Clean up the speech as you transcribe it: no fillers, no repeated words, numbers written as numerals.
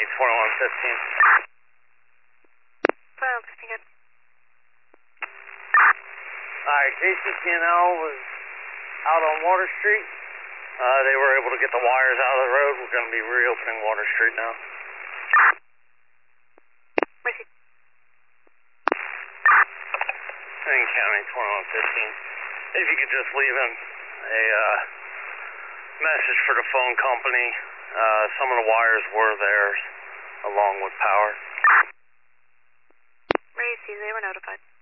2115. 2115, good. Alright, JCP&L was out on Water Street. They were able to get the wires out of the road. We're going to be reopening Water Street now. Receive. King County 2115. If you could just leave him a message for the phone company. Some of the wires were theirs, along with power. Receive, they were notified.